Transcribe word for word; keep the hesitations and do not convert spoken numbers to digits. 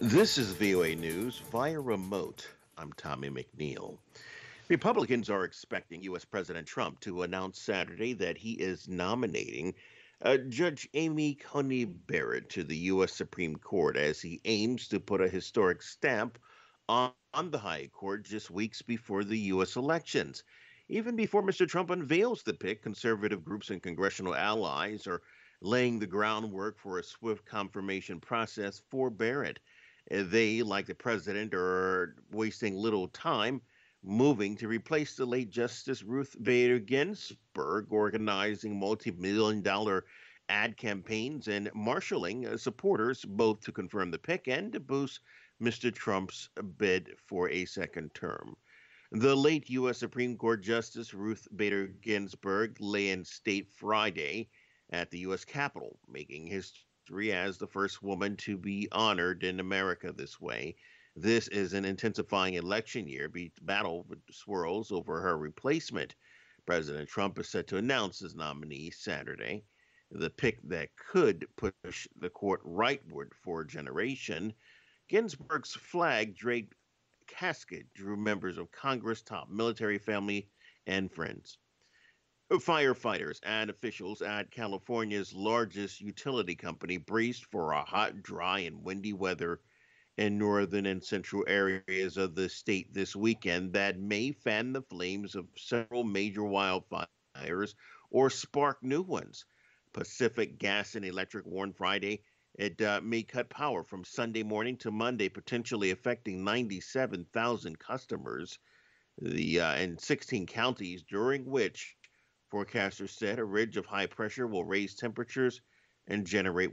This is V O A News via remote. I'm Tommy McNeil. Republicans are expecting U S. President Trump to announce Saturday that he is nominating uh, Judge Amy Coney Barrett to the U S. Supreme Court as he aims to put a historic stamp on, on the High Court just weeks before the U S elections. Even before Mister Trump unveils the pick, conservative groups and congressional allies are laying the groundwork for a swift confirmation process for Barrett. Uh, They, like the president, are wasting little time moving to replace the late Justice Ruth Bader Ginsburg, organizing multi million dollar ad campaigns and marshaling uh, supporters both to confirm the pick and to boost Mister Trump's bid for a second term. The late U S. Supreme Court Justice Ruth Bader Ginsburg lay in state Friday at the U S. Capitol, making history as the first woman to be honored in America this way. This is an intensifying election year. Be- battle swirls over her replacement. President Trump is set to announce his nominee Saturday, the pick that could push the court rightward for a generation. Ginsburg's flag draped casket drew members of Congress, top military family, and friends. Firefighters and officials at California's largest utility company braced for a hot, dry, and windy weather in northern and central areas of the state this weekend that may fan the flames of several major wildfires or spark new ones. Pacific Gas and Electric warned Friday it uh, may cut power from Sunday morning to Monday, potentially affecting ninety-seven thousand customers the uh, in sixteen counties, during which forecasters said a ridge of high pressure will raise temperatures and generate